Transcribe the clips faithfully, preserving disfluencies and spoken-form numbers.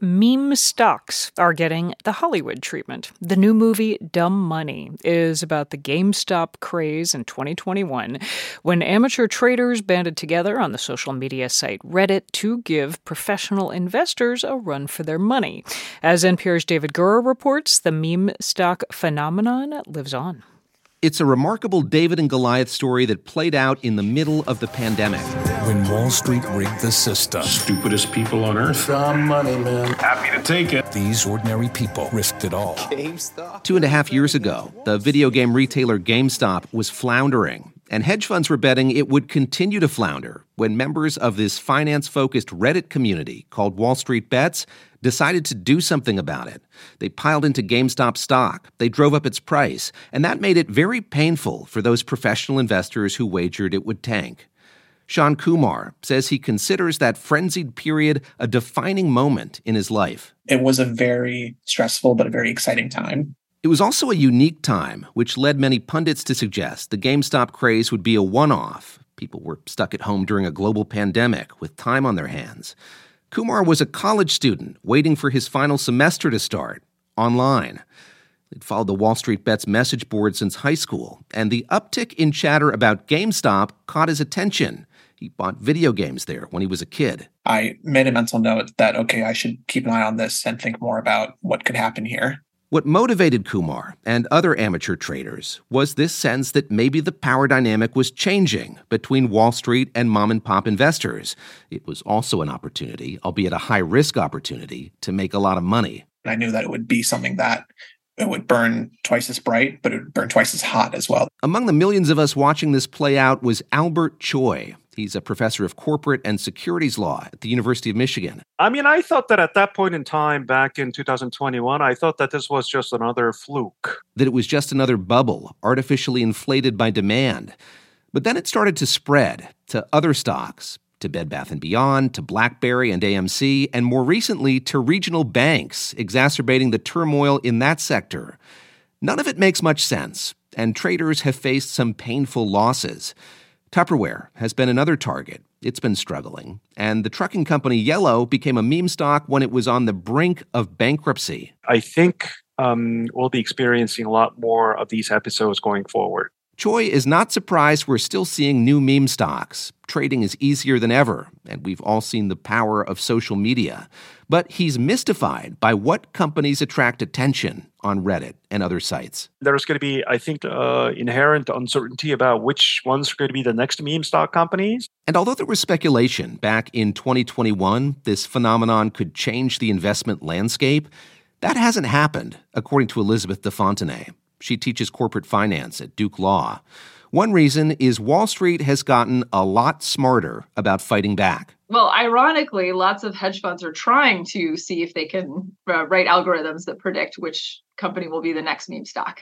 meme stocks are getting the Hollywood treatment. The new movie Dumb Money is about the GameStop craze in twenty twenty-one when amateur traders banded together on the social media site Reddit to give professional investors a run for their money. As N P R's David Gura reports, the meme stock phenomenon lives on. It's a remarkable David and Goliath story that played out in the middle of the pandemic. When Wall Street rigged the system. Stupidest people on earth. Dumb money, man. Happy to take it. These ordinary people risked it all. GameStop? Two and a half years ago, the video game retailer GameStop was floundering, and hedge funds were betting it would continue to flounder when members of this finance-focused Reddit community called Wall Street Bets decided to do something about it. They piled into GameStop stock, they drove up its price, and that made it very painful for those professional investors who wagered it would tank. Sean Kumar says he considers that frenzied period a defining moment in his life. It was a very stressful but a very exciting time. It was also a unique time, which led many pundits to suggest the GameStop craze would be a one-off. People were stuck at home during a global pandemic with time on their hands. Kumar was a college student waiting for his final semester to start, online. He'd followed the Wall Street Bets message board since high school, and the uptick in chatter about GameStop caught his attention. He bought video games there when he was a kid. I made a mental note that, okay, I should keep an eye on this and think more about what could happen here. What motivated Kumar and other amateur traders was this sense that maybe the power dynamic was changing between Wall Street and mom-and-pop investors. It was also an opportunity, albeit a high-risk opportunity, to make a lot of money. I knew that it would be something that it would burn twice as bright, but it would burn twice as hot as well. Among the millions of us watching this play out was Albert Choi. He's a professor of corporate and securities law at the University of Michigan. I mean, I thought that at that point in time, back in two thousand twenty-one, I thought that this was just another fluke. That it was just another bubble, artificially inflated by demand. But then it started to spread to other stocks, to Bed Bath and Beyond, to BlackBerry and A M C, and more recently to regional banks, exacerbating the turmoil in that sector. None of it makes much sense, and traders have faced some painful losses. Tupperware has been another target. It's been struggling. And the trucking company Yellow became a meme stock when it was on the brink of bankruptcy. I think um, we'll be experiencing a lot more of these episodes going forward. Choi is not surprised we're still seeing new meme stocks. Trading is easier than ever, and we've all seen the power of social media. But he's mystified by what companies attract attention on Reddit and other sites. There's going to be, I think, uh, inherent uncertainty about which ones are going to be the next meme stock companies. And although there was speculation back in twenty twenty-one this phenomenon could change the investment landscape, that hasn't happened, according to Elizabeth DeFontenay. She teaches corporate finance at Duke Law. One reason is Wall Street has gotten a lot smarter about fighting back. Well, ironically, lots of hedge funds are trying to see if they can uh, write algorithms that predict which company will be the next meme stock.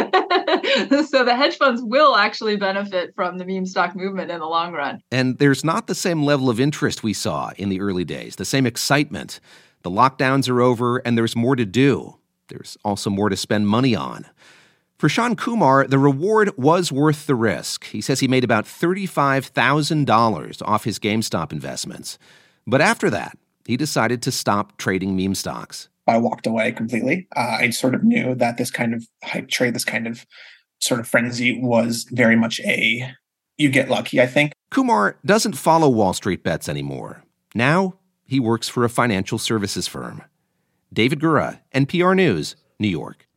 So the hedge funds will actually benefit from the meme stock movement in the long run. And there's not the same level of interest we saw in the early days, the same excitement. The lockdowns are over and there's more to do. There's also more to spend money on. For Sean Kumar, the reward was worth the risk. He says he made about thirty-five thousand dollars off his GameStop investments. But after that, he decided to stop trading meme stocks. I walked away completely. Uh, I sort of knew that this kind of hype trade, this kind of sort of frenzy was very much a, you get lucky, I think. Kumar doesn't follow Wall Street Bets anymore. Now, he works for a financial services firm. David Gura, N P R News, New York.